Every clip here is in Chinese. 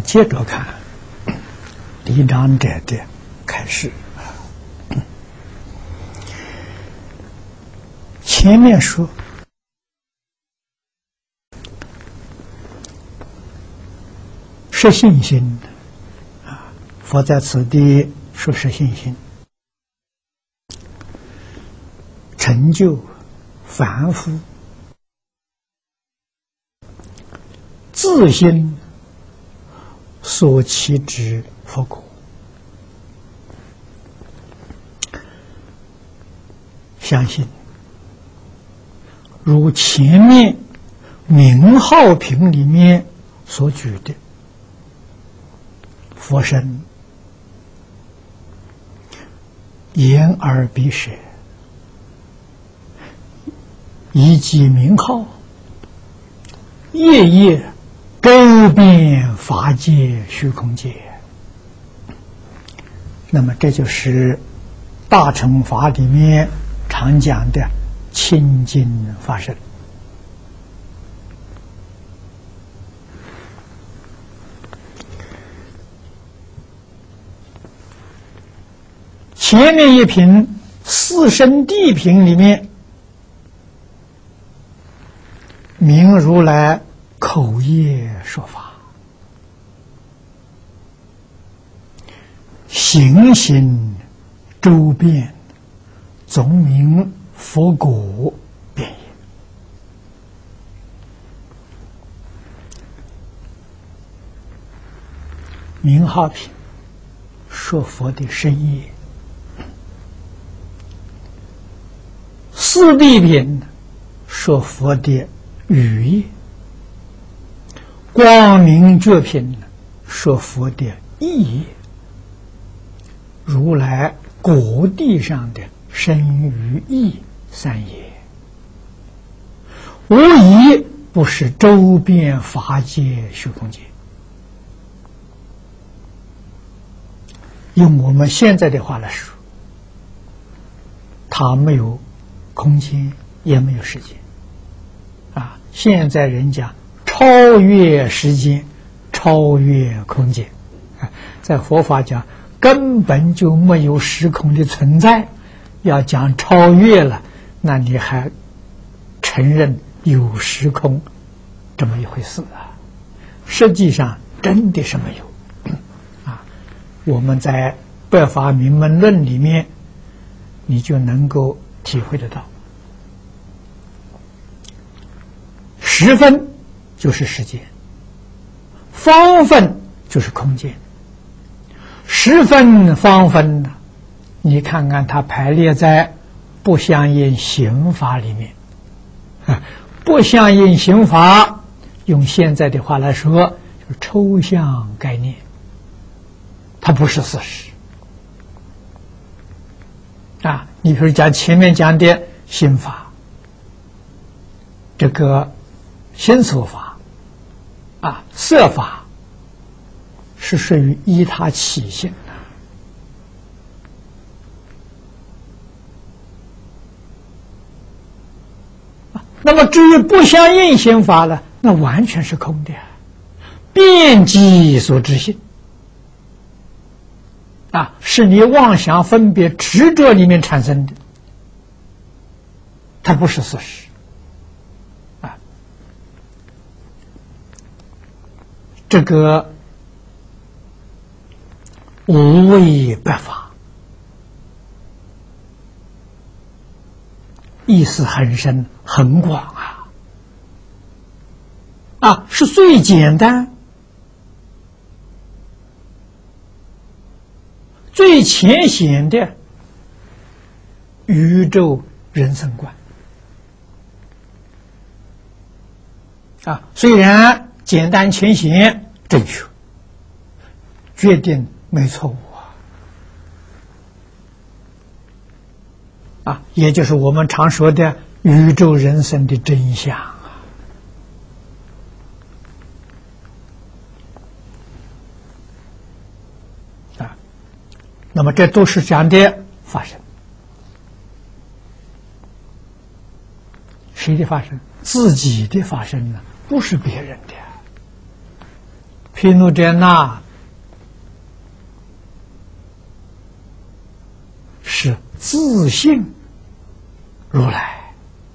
接着看李长者的开示。前面说实信心佛在此地说实信心，成就凡夫自心所期之佛果。相信如前面名号品里面所举的佛身眼耳鼻舌以及名号，夜夜周遍法界虚空界，那么这就是大乘法里面常讲的清净法身。前面一品四圣谛品里面，明如来口业说法，行行周遍，总名佛果遍也。名号品说佛的身业，四谛品说佛的语业，光明觉品说佛的意业，如来果地上的身语意三业，无疑不是周遍法界虚空界。用我们现在的话来说，它没有空间，也没有时间现在人讲超越时间，超越空间在佛法讲根本就没有时空的存在，要讲超越了，那你还承认有时空这么一回事实际上真的是没有我们在《百法明门论》里面你就能够体会得到，时分就是时间，方分就是空间，时分方分呢，你看看它排列在不相应刑法里面不相应刑法用现在的话来说就是抽象概念，它不是事实你比如讲前面讲的心法，这个心所法色法是属于依他起性的那么至于不相应心法呢，那完全是空的遍计所知性是你妄想分别执着里面产生的，它不是事实这个无为百法意思很深很广是最简单最浅显的宇宙人生观虽然简单浅显正确，决定没错误也就是我们常说的宇宙人生的真相那么这都是讲的发生，谁的发生？自己的发生呢，不是别人的。 毗卢遮那是自性如来，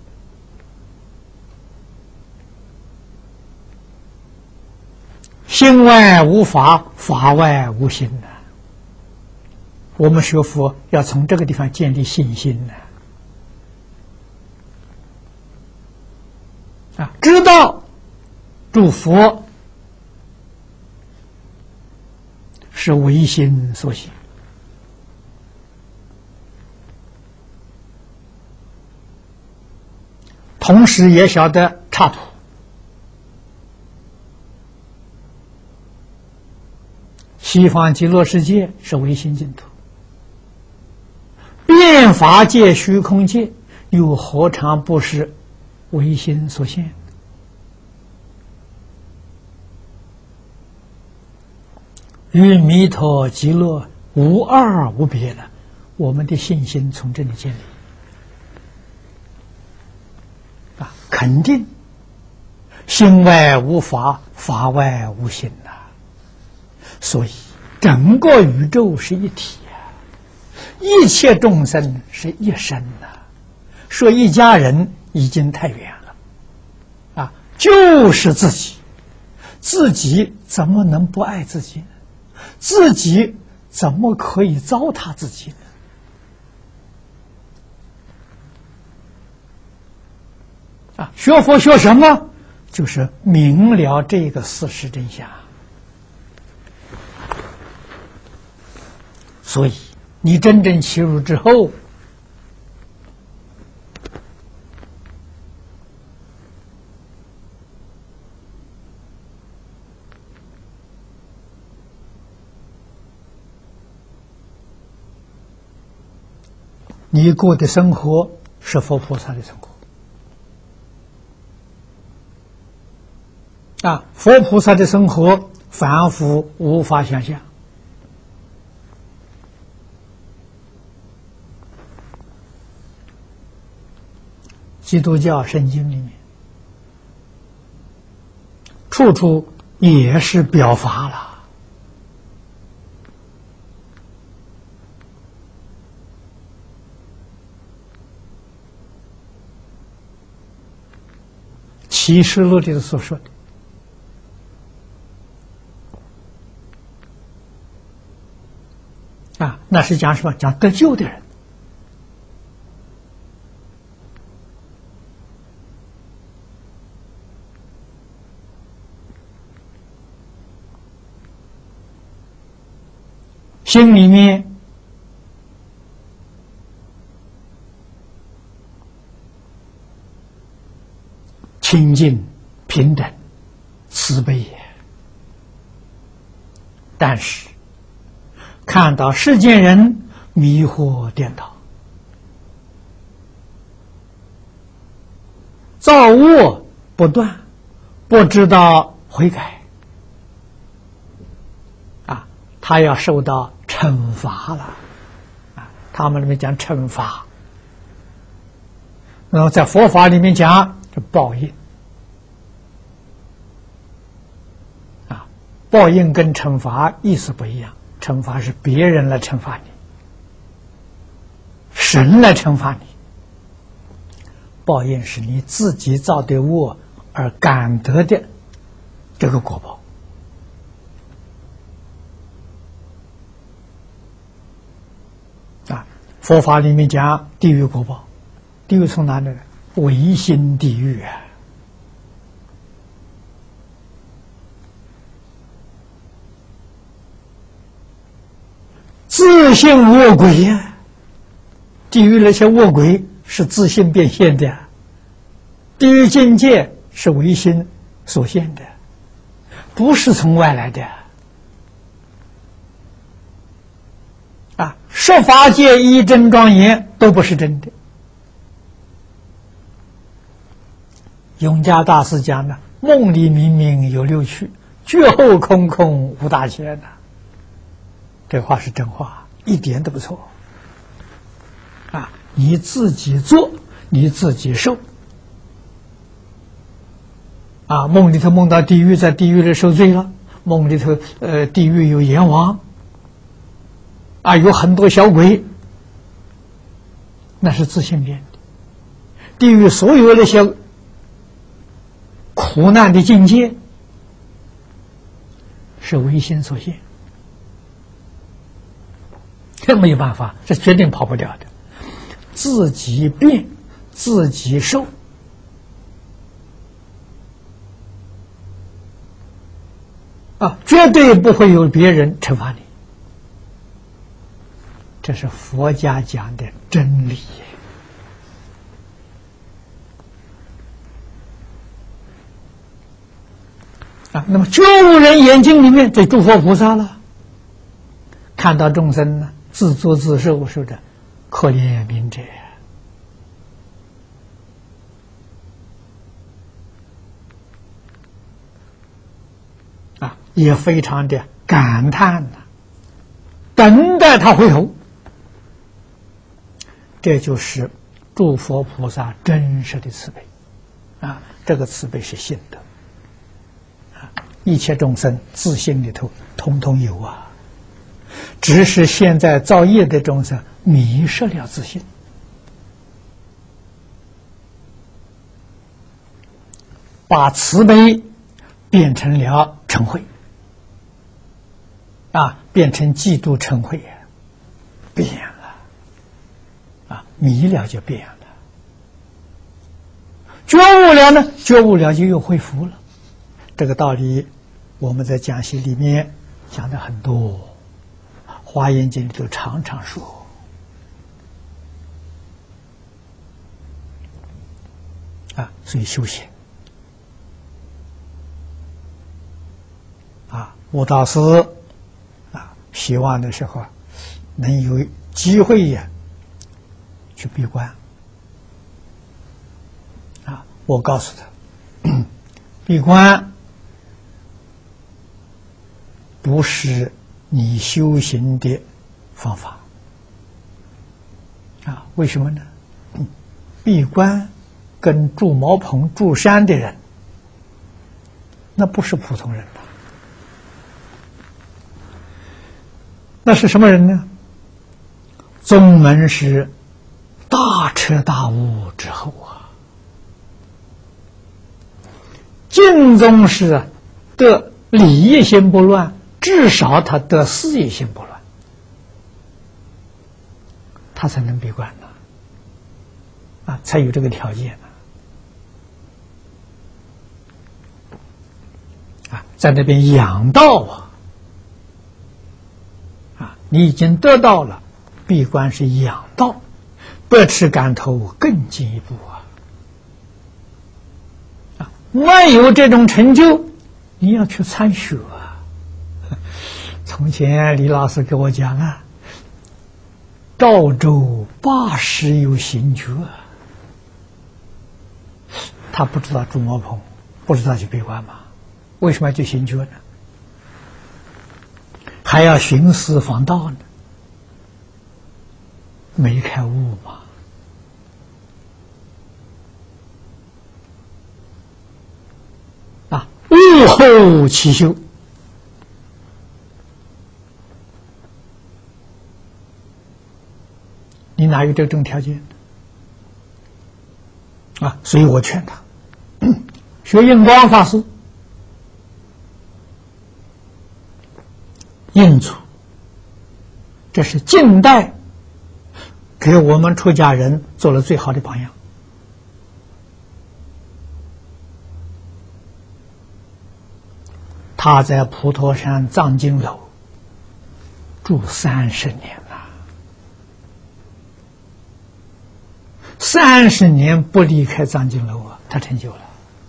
心外无法，法外无心呐。我们学佛要从这个地方建立信心呢。知道诸佛是唯心所行，同时也晓得刹土，西方极乐世界是唯心净土，变法界、虚空界又何尝不是唯心所现？与弥陀极乐无二无别的，我们的信心从这里建立肯定心外无法，法外无心呐。所以整个宇宙是一体一切众生是一身呐。说一家人已经太远了就是自己，自己怎么能不爱自己呢？自己怎么可以糟蹋自己呢？学佛学什么？就是明了这个事实真相。所以你真正起入之后，你过的生活是佛菩萨的生活佛菩萨的生活凡夫无法想象。基督教圣经里面处处也是表法了。启示录里所说的那是讲什么？讲得救的人。心里面清净平等慈悲也，但是看到世间人迷惑颠倒，造恶不断，不知道悔改他要受到惩罚了他们里面讲惩罚，那么在佛法里面讲是报应报应跟惩罚意思不一样，惩罚是别人来惩罚你，神来惩罚你，报应是你自己造的恶而感得的这个果报佛法里面讲地狱果报，地狱从哪里来？唯心地狱自性恶鬼地狱那些恶鬼是自性变现的，地狱境界是唯心所现的，不是从外来的十法界一真庄严都不是真的。永嘉大师讲的梦里明明有六趣，觉后空空无大千这话是真话，一点都不错你自己做你自己受梦里头梦到地狱，在地狱里受罪了， 梦里头地狱有阎王啊，有很多小鬼，那是自信编的。地狱所有那些苦难的境界是唯心所现，这没有办法，这决定跑不掉的。自己变，自己受。啊，绝对不会有别人惩罚你，这是佛家讲的真理。啊，那么觉悟人眼睛里面这诸佛菩萨了，看到众生呢自作自受，说的可怜悯者。也非常的感叹呐，等待他回头。这就是诸佛菩萨真实的慈悲啊！这个慈悲是信的啊，一切众生自信里头统统有啊，只是现在造业的众生迷失了自信，把慈悲变成了嗔恚。啊，变成嫉妒嗔恚，变了，啊，迷了就变了，觉悟了呢，觉悟了就又恢复了。这个道理我们在讲习里面讲的很多，华严经里头常常说。啊，所以修行啊，悟道师希望的时候能有机会呀去闭关啊！我告诉他，闭关不是你修行的方法啊！为什么呢？闭关跟住茅棚、住山的人，那不是普通人。那是什么人呢？宗门是大彻大悟之后啊，净宗是得理业心不乱，至少他得事业心不乱，他才能闭关呢，啊，才有这个条件呢，啊，在那边养道啊。你已经得到了，闭关是养道，百尺竿头更进一步啊！没有这种成就，你要去参学啊！从前李老师给我讲啊，赵州80有行觉，他不知道住茅棚，不知道去闭关嘛？为什么要去行觉呢？还要寻思访道呢，没开悟嘛。啊，悟后起修，你哪有这种条件啊？所以我劝他学印光法师。印祖，这是近代给我们出家人做了最好的榜样。他在普陀山藏经楼住30年了，30年不离开藏经楼啊，他成就了，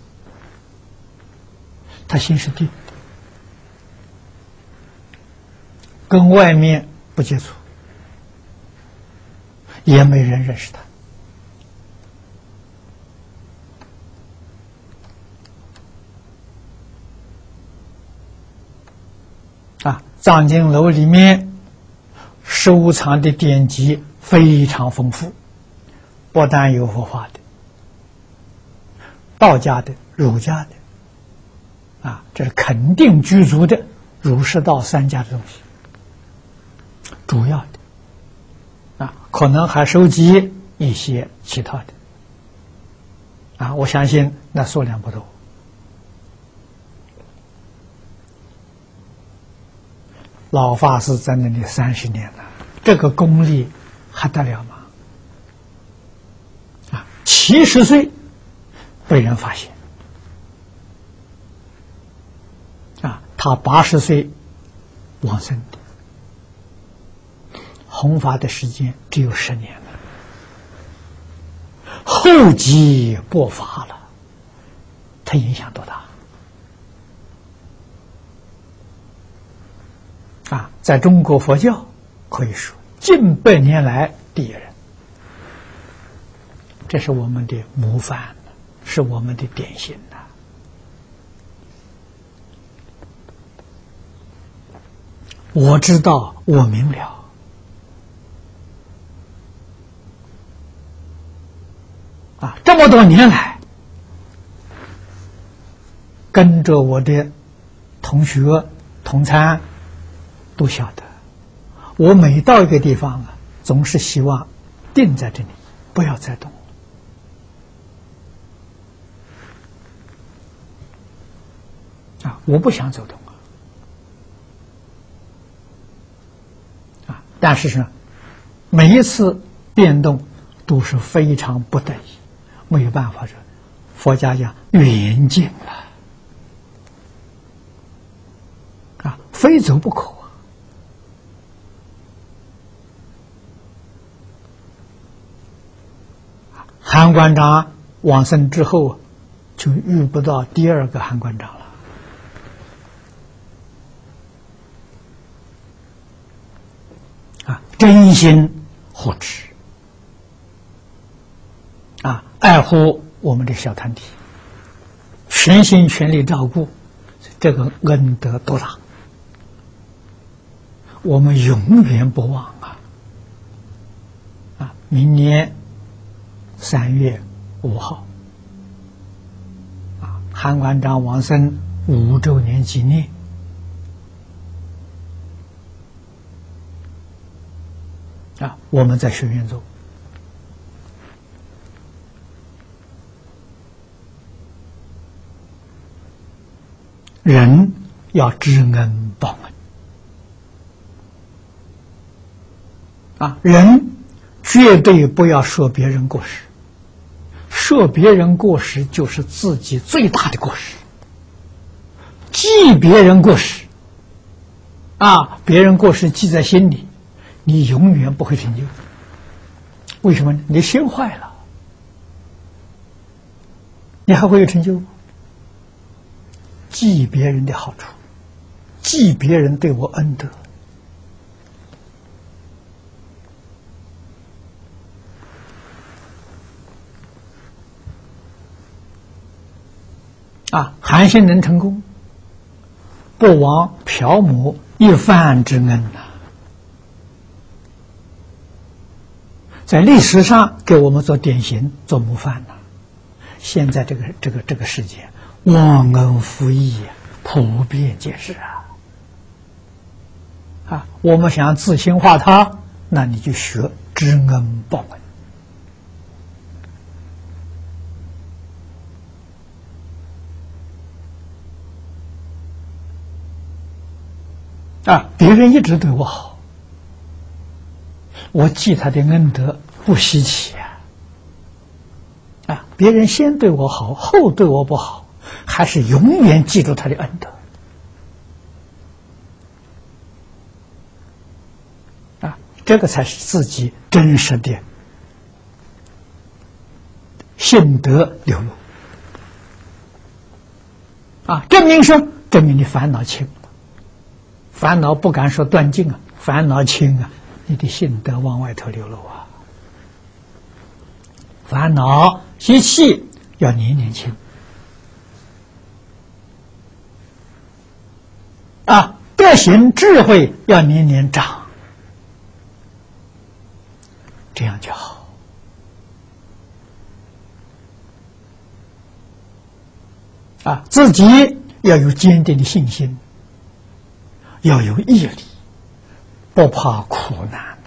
他心是定。跟外面不接触，也没人认识他。啊，藏经楼里面收藏的典籍非常丰富，不但有佛法的、道家的、儒家的， 啊，这是肯定具足的儒释道三家的东西，主要的啊，可能还收集一些其他的啊，我相信那数量不多。老法师在那里30年了，这个功力还得了吗？啊，70岁被人发现，啊，他80岁往生的，弘法的时间只有10年了，厚积薄发了，它影响多大？啊，在中国佛教可以说近100年来第一人，这是我们的模范，是我们的典型的。我知道，我明了，啊，这么多年来，跟着我的同学同参都晓得，我每到一个地方啊，总是希望定在这里，不要再动啊！我不想走动啊！但是呢，每一次变动都是非常不得已，没有办法的。佛家讲缘尽了啊，非走不可。韩馆长往生之后，就遇不到第2个韩馆长了。啊，真心护持，啊，爱护我们的小团体，全心全力照顾，这个恩德多大，我们永远不忘啊！啊，明年3月5号，啊，韩馆长往生5周年纪念，啊，我们在学院做，人要知恩报恩，啊，人绝对不要说别人过失。说别人过失就是自己最大的过失，记别人过失，啊，别人过失记在心里，你永远不会成就。为什么呢？你心坏了，你还会有成就吗？记别人的好处，记别人对我恩德，啊，韩信能成功，不枉朴母一番之恩呐，在历史上给我们做典型、做模范呐。现在这个世界忘恩负义，普遍皆是啊！我们想自心化他，那你就学知恩报恩。啊，别人一直对我好，我记他的恩德不稀奇啊！别人先对我好，后对我不好，还是永远记住他的恩德啊！这个才是自己真实的信德流露啊！证明什么？证明你烦恼轻。烦恼不敢说断尽啊，烦恼轻啊，你的信德往外头流露啊。烦恼习气要年年轻啊，德行智慧要年年长，这样就好啊。自己要有坚定的信心，要有毅力，不怕苦难。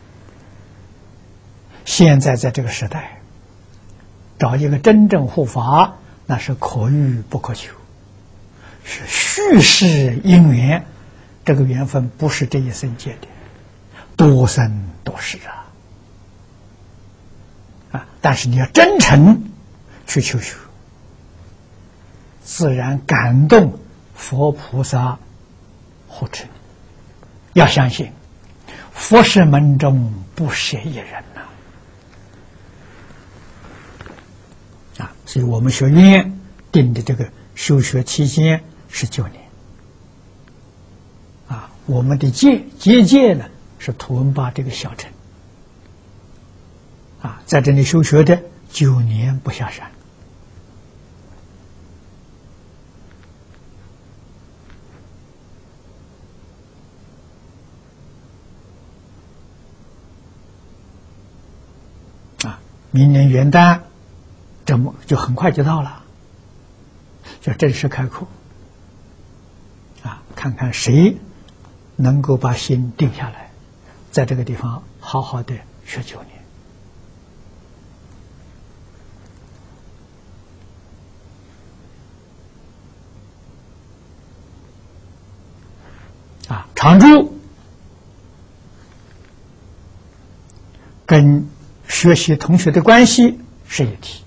现在在这个时代，找一个真正护法，那是可遇不可求，是续世因缘。这个缘分不是这一生结的，多生多世但是你要真诚去求学，自然感动佛菩萨护持你。要相信佛事门中不舍一人所以我们学院定的这个修学期间是9年我们的结界呢是图文巴这个小城在这里修学的9年不下山明年元旦这么就很快就到了，就正式开课看看谁能够把心定下来，在这个地方好好的学9年常住跟学习同学的关系是一体，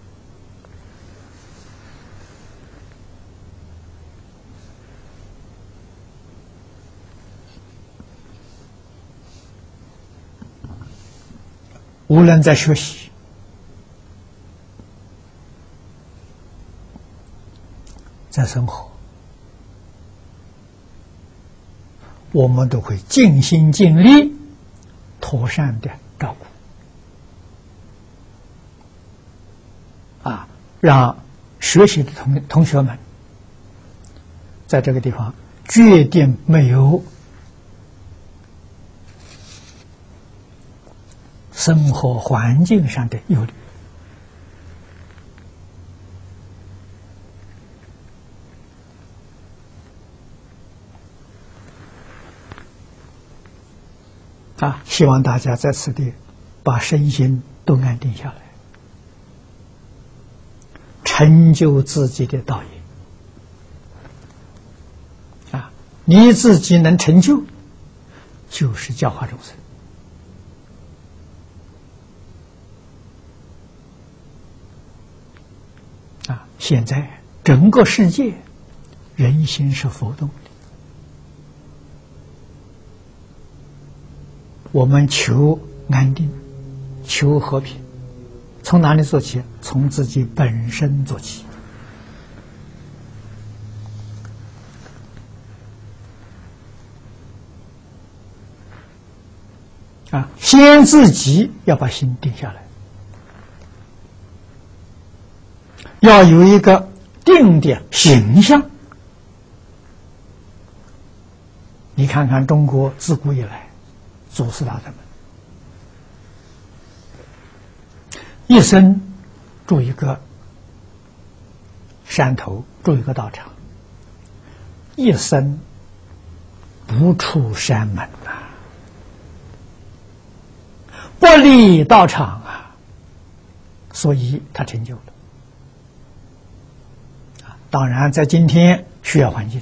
无论在学习在生活，我们都会尽心尽力妥善的照顾让学习的同学们在这个地方决定没有生活环境上的忧虑希望大家在此地把身心都安定下来，成就自己的道业你自己能成就，就是教化众生现在整个世界人心是浮动的，我们求安定，求和平，从哪里做起？从自己本身做起先自己要把心定下来，要有一个定的形象。你看看中国自古以来祖师大德们一生住一个山头，住一个道场，一生不出山门不离道场所以他成就了当然在今天需要环境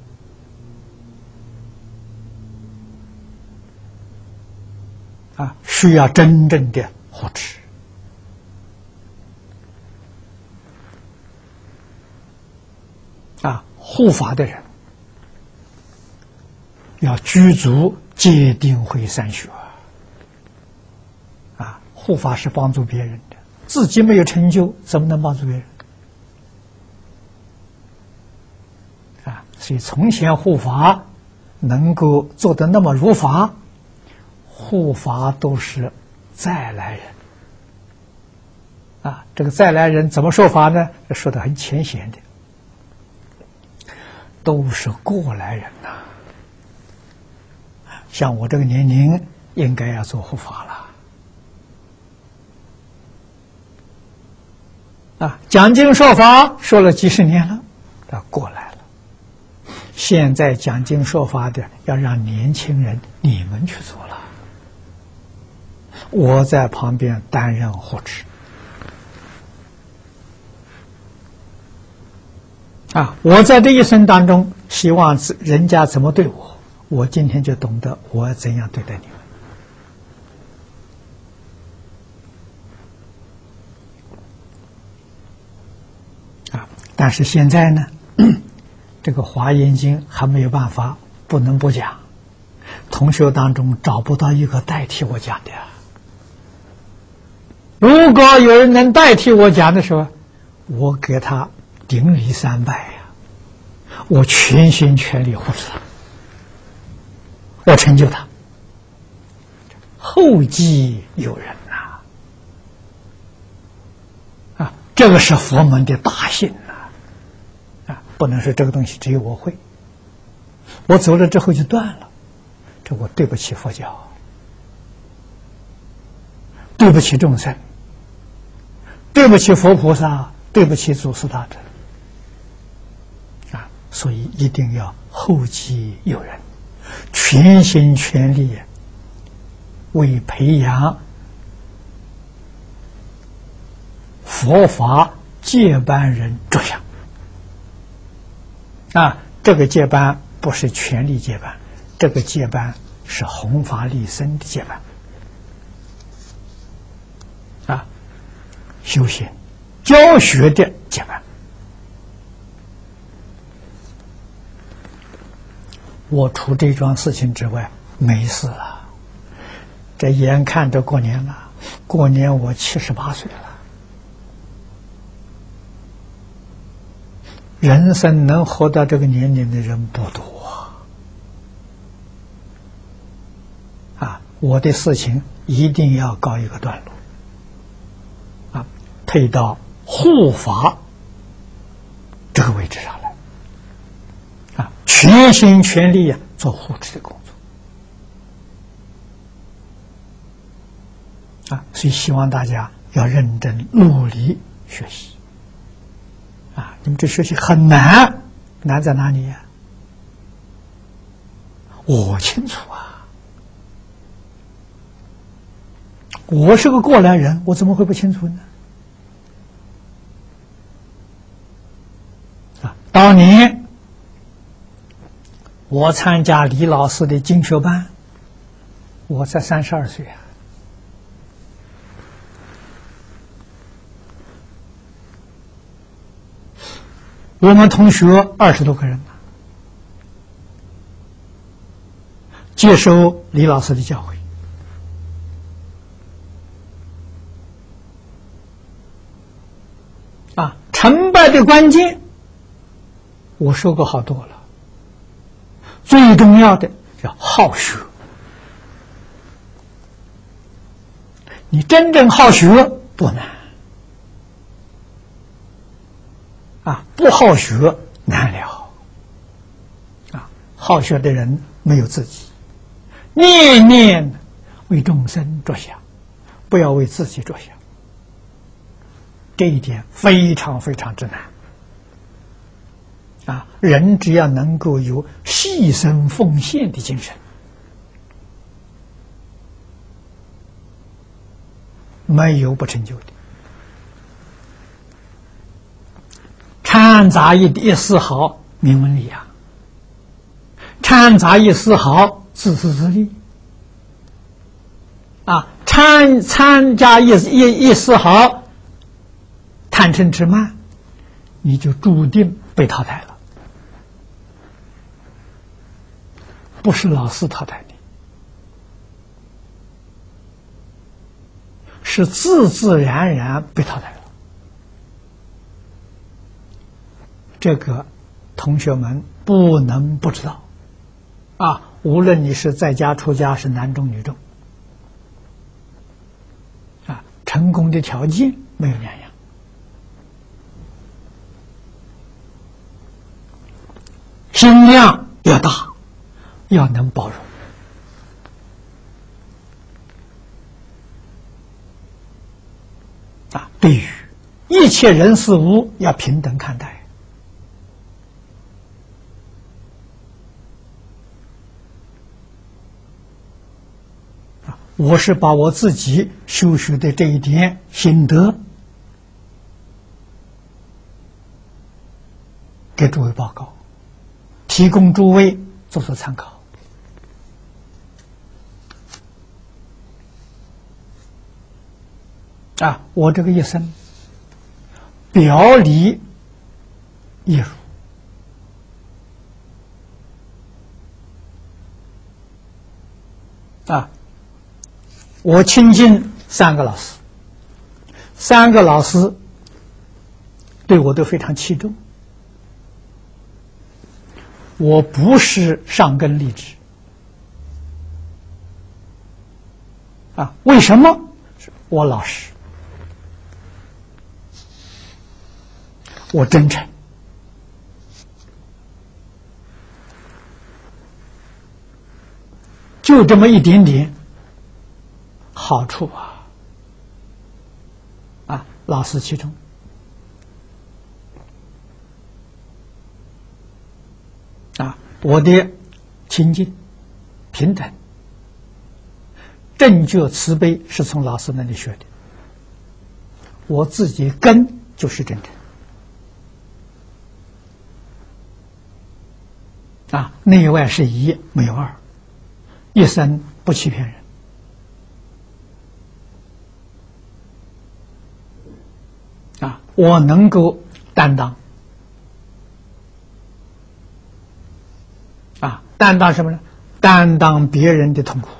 需要真正的护持护法的人要具足戒定慧三学护法是帮助别人的，自己没有成就怎么能帮助别人所以从前护法能够做得那么如法，护法都是再来人这个再来人怎么说法呢？说得很浅显的，都是过来人像我这个年龄应该要做护法了讲经说法说了几十年了，过来了现在讲经说法的，要让年轻人你们去做了，我在旁边担任护持。我在这一生当中，希望人家怎么对我，我今天就懂得我怎样对待你们。但是现在呢，这个《华严经》还没有办法，不能不讲。同学当中找不到一个代替我讲的。如果有人能代替我讲的时候，我给他顶礼3拜呀，我全心全力护持他，我成就他。后继有人呐，这个是佛门的大幸呐，不能说这个东西只有我会，我走了之后就断了，这我对不起佛教，对不起众生，对不起佛菩萨，对不起祖师大德。所以一定要后继有人，全心全力为培养佛法接班人着想。这个接班不是权力接班，这个接班是弘法利生的接班，修行教学的接班。我除这桩事情之外没事了。这眼看着过年了，过年我78岁了。人生能活到这个年龄的人不多我的事情一定要告一个段落退到护法这个位置上来全心全力做护持的工作所以希望大家要认真努力学习你们这学习很难，难在哪里我清楚我是个过来人，我怎么会不清楚呢？当年我参加李老师的精学班，我才32岁我们同学20多个人接受李老师的教诲成败的关键我说过好多了，最重要的叫好学。你真正好学不难不好学难了好学的人没有自己，念念为众生着想，不要为自己着想，这一点非常非常之难人只要能够有牺牲奉献的精神，没有不成就的。掺杂一丝毫名闻利养，掺杂一丝毫自私自利掺加一丝毫贪嗔痴慢，你就注定被淘汰了。不是老师淘汰你，是自自然然被淘汰了。这个同学们不能不知道无论你是在家出家，是男众女众成功的条件没有两样。心量要大，要能包容对于一切人事物要平等看待我是把我自己修学的这一点心得给诸位报告，提供诸位做做参考。我这个一生表里一如，我亲近3个老师，3个老师对我都非常器重。我不是上根立志为什么？我老实，我真诚，就这么一点点好处老师其中我的清净平等正觉慈悲是从老师那里学的，我自己根就是真诚内外是一，没有二，一生不欺骗人我能够担当担当什么呢？担当别人的痛苦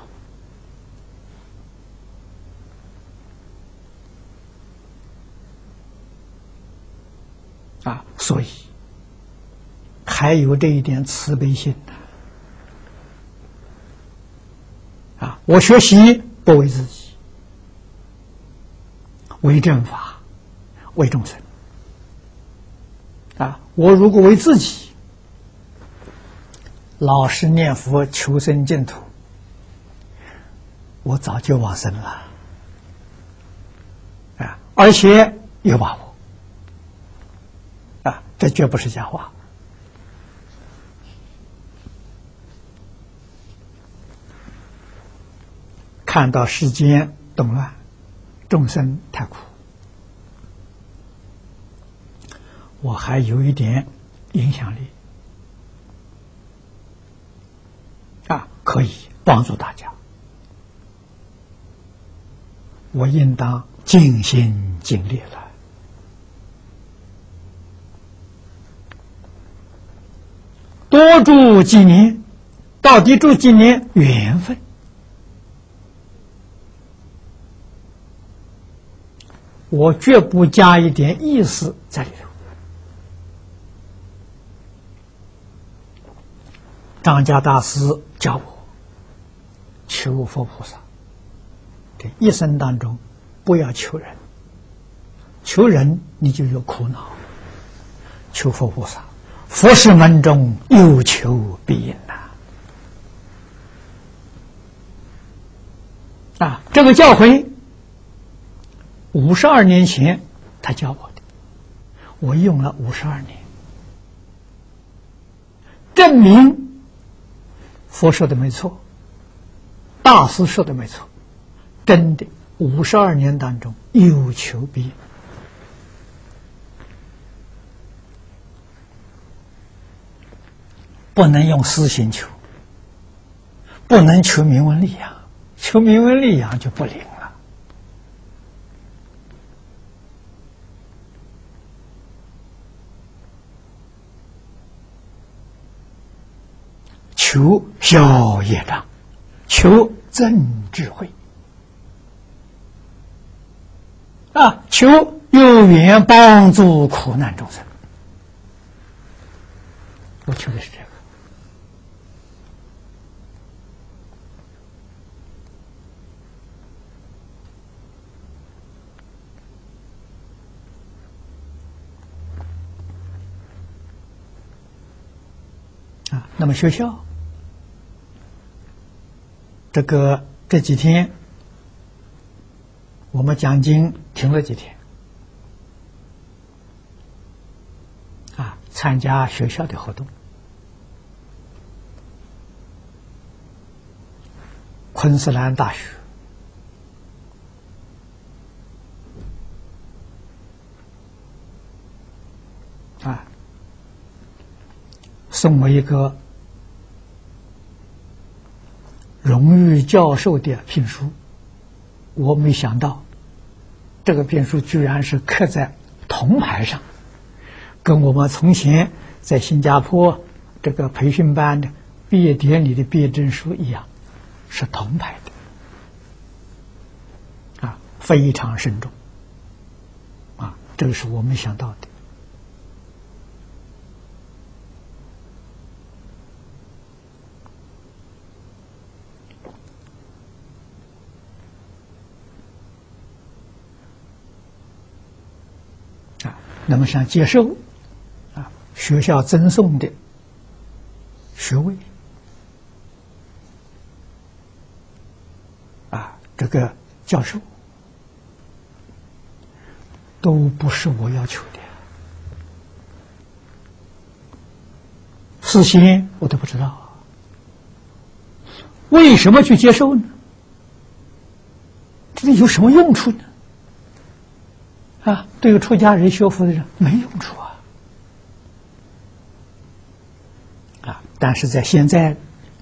所以还有这一点慈悲心我学习不为自己，为正法，为众生我如果为自己老实念佛求生净土，我早就往生了而且有把握这绝不是假话。看到世间动乱，众生太苦，我还有一点影响力可以帮助大家，我应当尽心尽力了。多住几年，到底住几年？缘分。我绝不加一点意思在里头。张家大师教我求佛菩萨，这一生当中不要求人，求人你就有苦恼，求佛菩萨，佛事门中有求必应这个教诲52年前他教我的，我用了52年，证明佛说的没错，大师说的没错，真的52年当中有求必应。不能用私心求，不能求名闻利养，求名闻利养就不灵了。求消业障，求增智慧求有缘帮助苦难众生。我求的是这个那么学校这几天我们讲经停了几天参加学校的活动，昆士兰大学送我一个荣誉教授的聘书，我没想到这个聘书居然是刻在铜牌上，跟我们从前在新加坡这个培训班的毕业典礼的毕业证书一样，是铜牌的，啊，非常慎重，啊，这个是我没想到的。那么像接受啊学校赠送的学位啊，这个教授都不是我要求的，事先我都不知道，为什么去接受呢？这有什么用处呢？啊，对于出家人学佛的人没用处啊！啊，但是在现在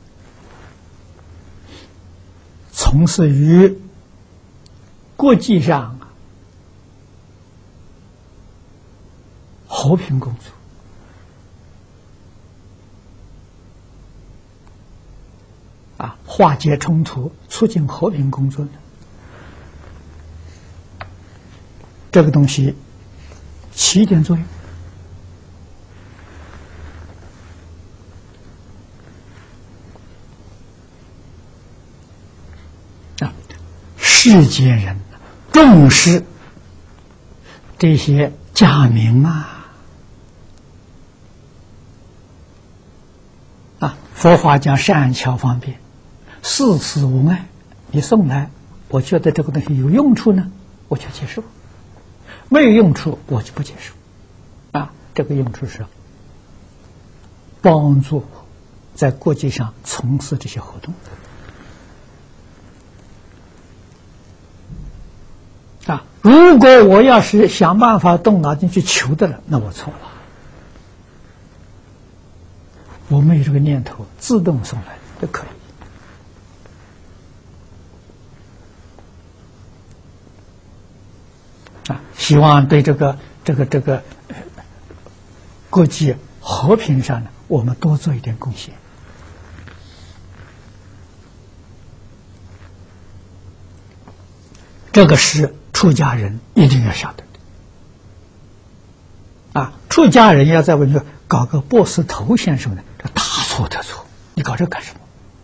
从事于国际上和平工作，啊，化解冲突、促进和平工作的。这个东西起一点作用啊！世间人重视这些假名啊，佛法讲善巧方便，事此无碍。你送来，我觉得这个东西有用处呢，我就接受。没有用处，我就不接受。啊，这个用处是帮助在国际上从事这些活动。啊，如果我要是想办法动脑筋去求的了，那我错了。我没有这个念头，自动送来都可以。啊，希望对这个国际和平上呢，我们多做一点贡献。这个是出家人一定要晓得的。啊，出家人要在我们说搞个波斯头先生呢，这大错特错！你搞这干什么？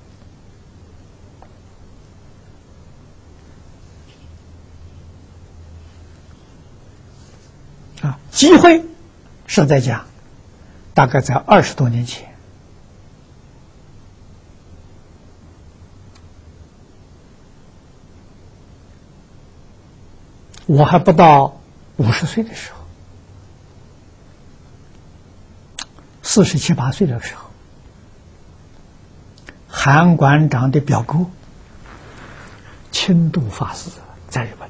啊，机会是在讲，大概在20多年前，我还不到50岁的时候，47、8岁的时候，韩馆长的表哥清度法师在日本，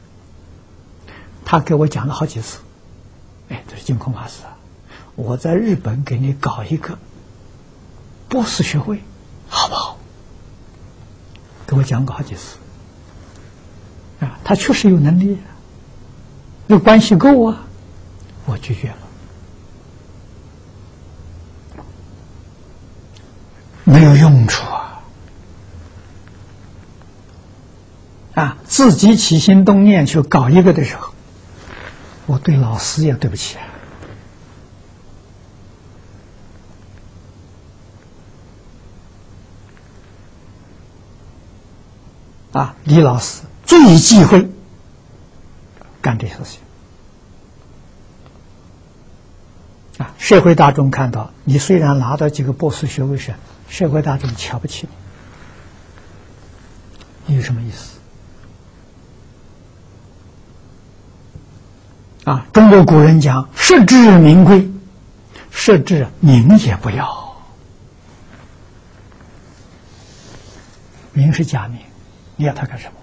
他给我讲了好几次。哎，这是净空法师啊！我在日本给你搞一个博士学位，好不好？给我讲过好几次。啊，他确实有能力，有关系够啊，我拒绝了。没有用处啊！啊，自己起心动念去搞一个的时候，我对老师也对不起啊！李老师最忌讳干这些事情啊！社会大众看到你虽然拿到几个博士学位时，社会大众瞧不起你，有什么意思？啊，中国古人讲实至名归，实至名也不要，名是假名，你要它干什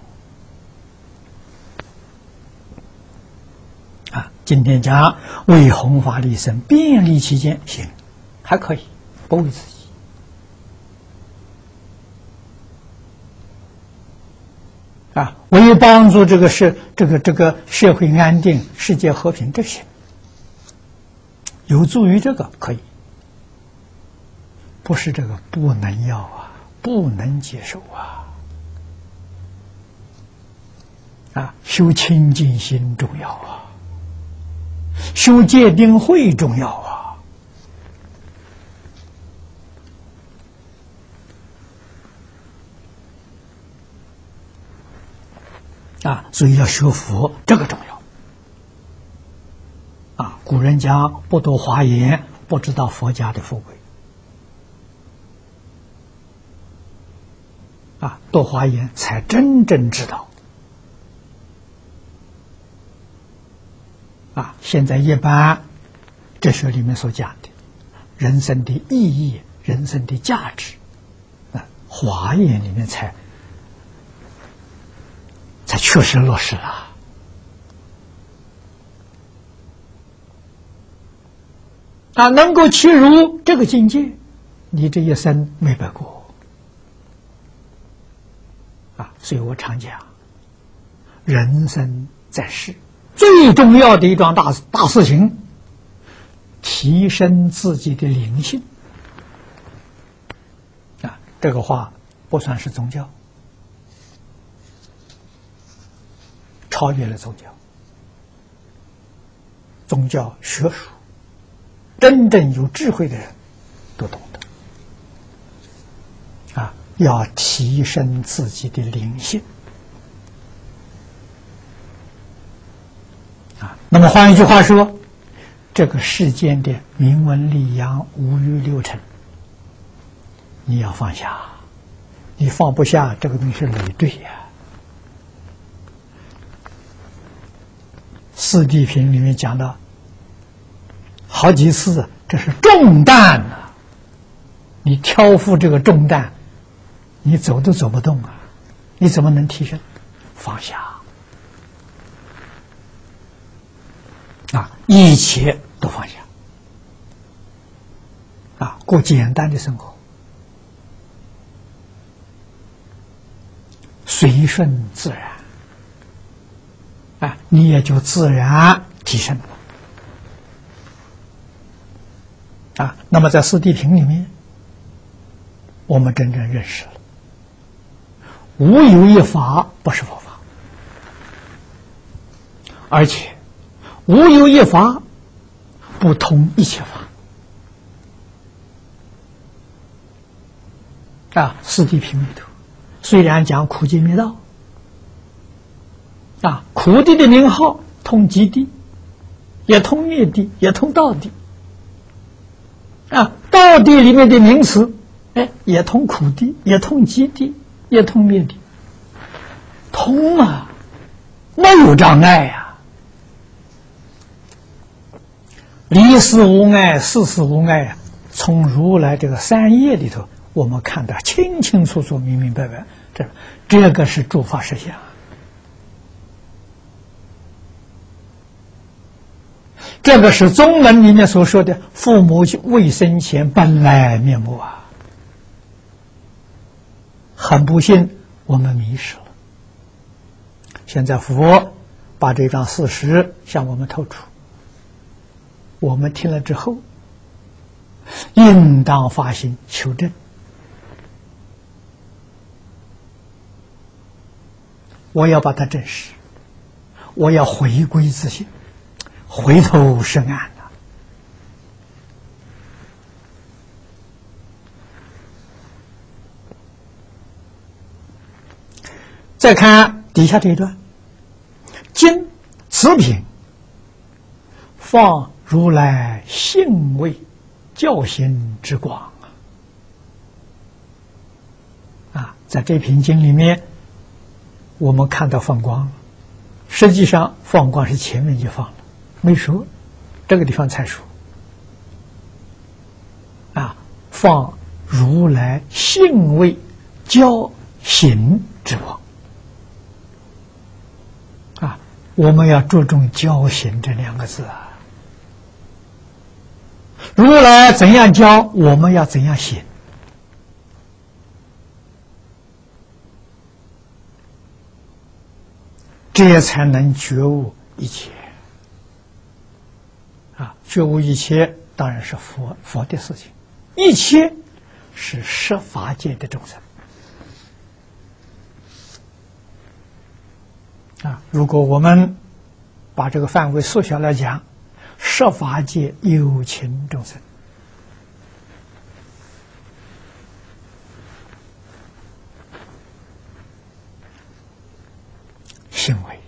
么？啊，今天讲为弘法利生，便利其间，行，还可以， 不为自己。为帮助这个社会安定、世界和平，这些有助于这个可以，不是这个不能要啊，不能接受修清净心重要啊，修戒定慧重要所以要学佛，这个重要古人讲不读华严，不知道佛家的富贵读华严才真正知道现在一般哲学里面所讲的人生的意义、人生的价值华严里面才确实落实了能够契入这个境界，你这一生没白过所以我常讲，人生在世最重要的一桩大事情，提升自己的灵性这个话不算是宗教，超越了宗教。宗教学术，真正有智慧的人都懂得要提升自己的灵性那么换一句话说，这个世间的名闻利养、五欲六尘，你要放下，你放不下，这个东西累赘四谛品里面讲到好几次，这是重担你挑负这个重担，你走都走不动你怎么能提升？放下一切都放下过简单的生活，随顺自然你也就自然提升了那么在四谛品里面，我们真正认识了无有一法不是佛法，而且无有一法不通一切法四谛品里头虽然讲苦集灭道苦谛的名号通集谛，也通灭谛，也通道谛道谛里面的名词也通苦谛，也通集谛，也通灭谛，通没有障碍离事无碍，事事无碍从如来这个三业里头我们看得清清楚楚、明明白白，这个是诸法实相这个是宗门里面所说的父母未生前本来面目很不幸我们迷失了。现在佛把这张事实向我们透出，我们听了之后应当发心求证，我要把它证实，我要回归自性，回头是岸再看底下这一段，今此品放如来性味教行之广在这品经里面我们看到放光了，实际上放光是前面就放了，没说，这个地方才说放如来性味教行之广我们要着重教行这两个字如来怎样教，我们要怎样行，这才能觉悟一切。觉悟一切当然是佛的事情，一切是十法界的众生。如果我们把这个范围缩小来讲，十法界有情众生，行为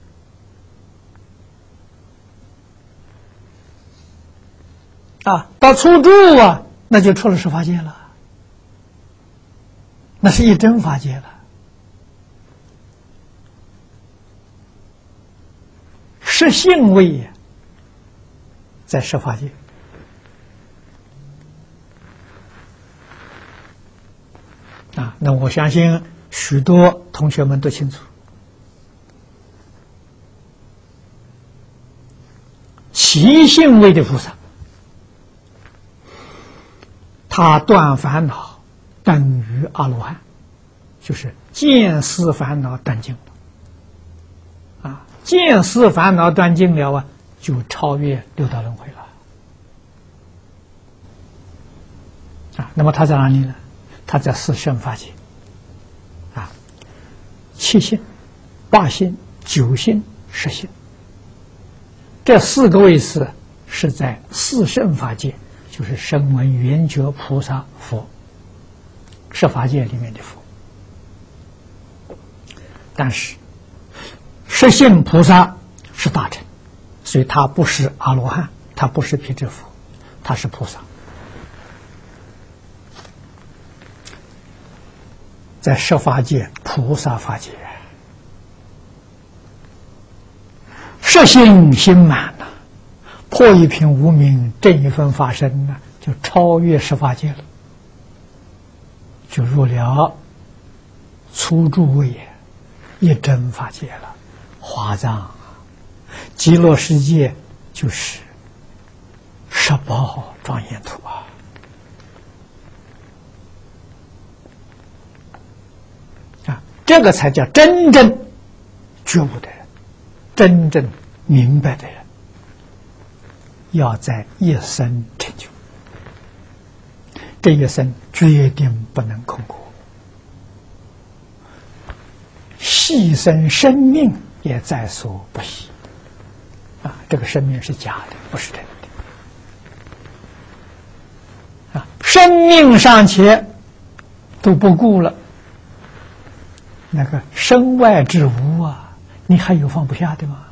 到初住那就出了十法界了，那是一真法界了。十性位在十法界，那我相信许多同学们都清楚，七性位的菩萨，他断烦恼等于阿罗汉，就是见思烦恼断尽了，见思烦恼断尽了就超越六道轮回了。那么他在哪里呢？他在四圣法界，七性、八性、九性、十性，这四个位次是在四圣法界，就是声闻缘觉菩萨佛，十法界里面的佛。但是十性菩萨是大乘，所以他不是阿罗汉，他不是辟支佛，他是菩萨。在十法界菩萨法界，十性心满了，破一品无明，正一分法身呢，就超越十法界了，就入了初住位一真法界了。华藏极乐世界就是十宝庄严土这个才叫真正觉悟的人，真正明白的人，要在一生成就，这一生决定不能空过，牺牲生命也在所不惜这个生命是假的，不是真的生命尚且都不顾了，那个身外之物你还有放不下的吗？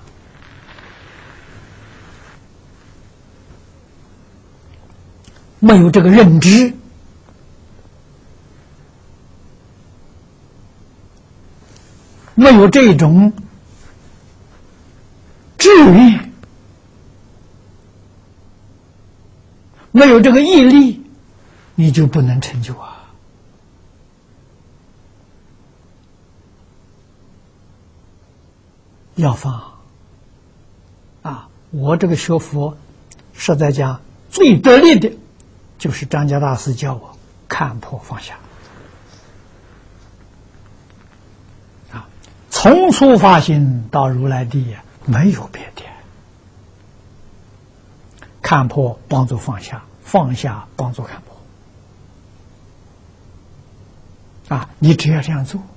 没有这个认知，没有这种志愿，没有这个毅力，你就不能成就要放我这个学佛实在讲最得力的就是张家大师教我看破放下从初发心到如来地没有别的，看破帮助放下，放下帮助看破你只要这样做，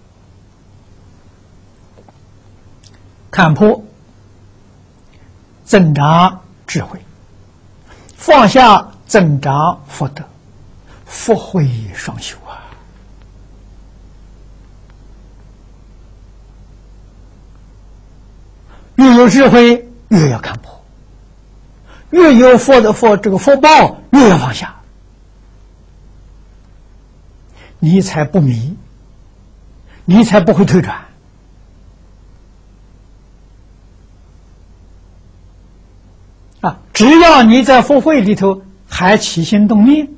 看破增长智慧，放下增长福德，福慧双修越有智慧越要看破，越有这个福报越要放下，你才不迷，你才不会退转只要你在福慧里头还起心动念，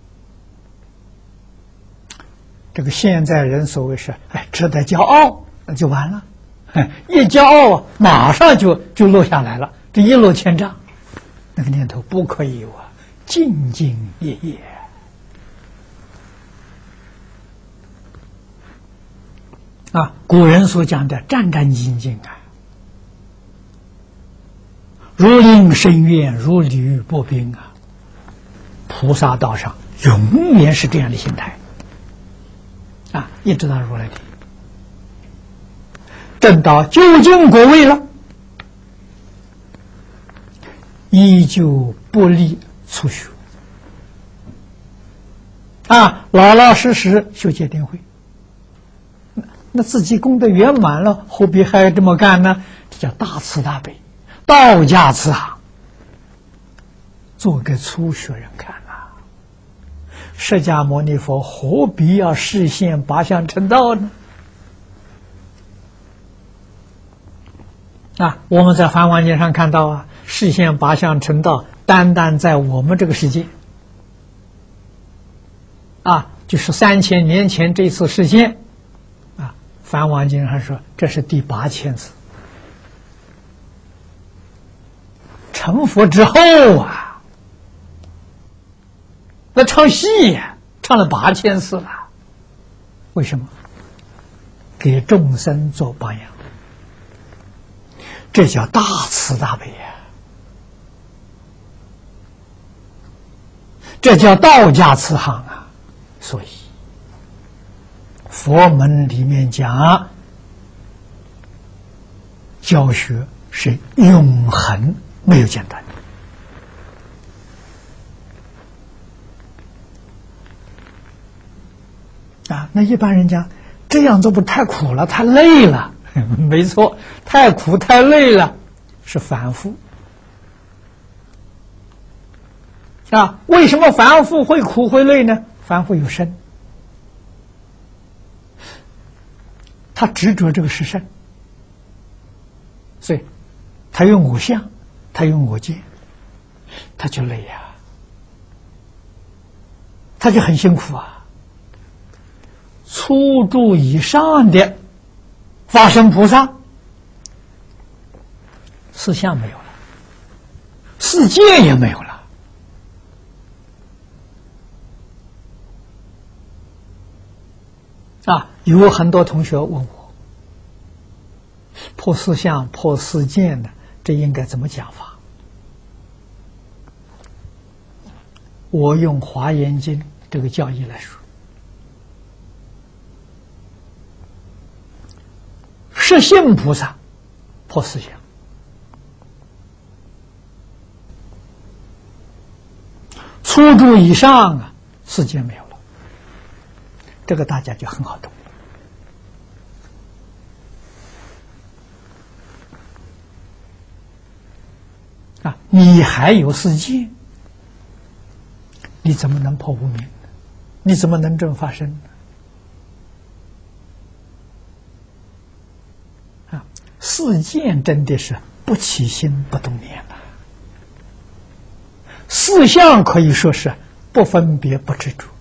这个现在人所谓是值得骄傲，那就完了一骄傲马上就落下来了，这一落千丈，那个念头不可以有兢兢业业啊！古人所讲的战战兢兢啊，如临深渊，如履薄冰啊！菩萨道上永远是这样的心态啊，一直到如来地，证到究竟果位了，依旧不离初学啊，老老实实修戒定慧。那自己功德圆满了，何必还这么干呢？这叫大慈大悲，道家慈航，做给初学人看啊！释迦牟尼佛何必要示现八相成道呢？啊，我们在梵网经上看到啊，示现八相成道，单单在我们这个世界啊，就是3000年前这次示现啊，梵网经上说这是第8000次。成佛之后啊，那唱戏呀，唱了8000次了。为什么？给众生做榜样，这叫大慈大悲呀，这叫道家慈航啊。所以佛门里面讲，教学是永恒，没有间断的啊。那一般人讲这样做不太苦了，太累了。没错，太苦太累了，是反复啊。为什么反复会苦会累呢？反复有身，他执着这个是身，所以他有我相，他有我见，他就累呀，他就很辛苦啊。初住以上的法身菩萨，四相没有了，世界也没有了啊。有很多同学问我，破四相破四见的，这应该怎么讲法？我用华严经这个教义来说，实性菩萨破四相，初住以上啊，世界没有了，这个大家就很好懂啊。你还有世界，你怎么能破无明呢？你怎么能证法身呢？世间真的是不起心不动念了，四相可以说是不分别不执着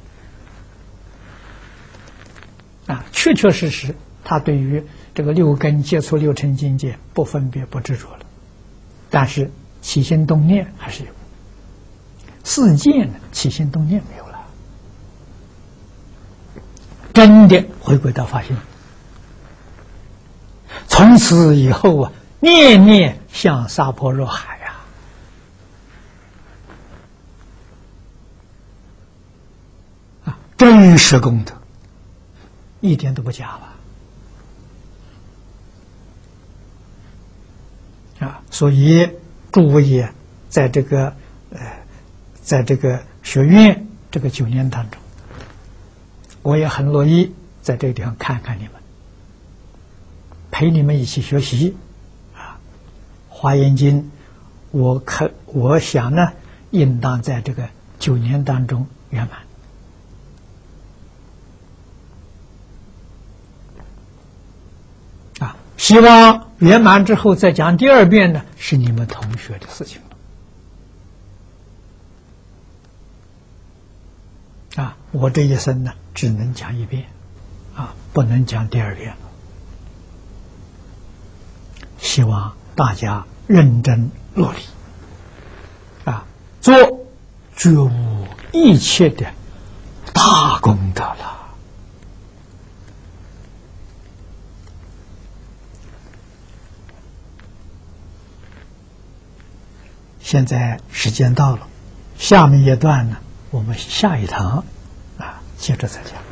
啊，确确实实他对于这个六根接触六尘境界不分别不执着了，但是起心动念还是有，世间呢起心动念没有了，真的回归到法性，从此以后啊，念念像沙婆若海啊，真实功德，一点都不假吧？啊，所以诸位在这个学院这个9年当中，我也很乐意在这个地方看看你们，陪你们一起学习啊，《华严经》，我想呢，应当在这个9年当中圆满啊。希望圆满之后再讲第2遍呢，是你们同学的事情了啊。我这一生呢，只能讲1遍啊，不能讲第2遍了。希望大家认真落力啊，做觉悟一切的大功德了。现在时间到了，下面一段呢，我们下一堂接着再讲。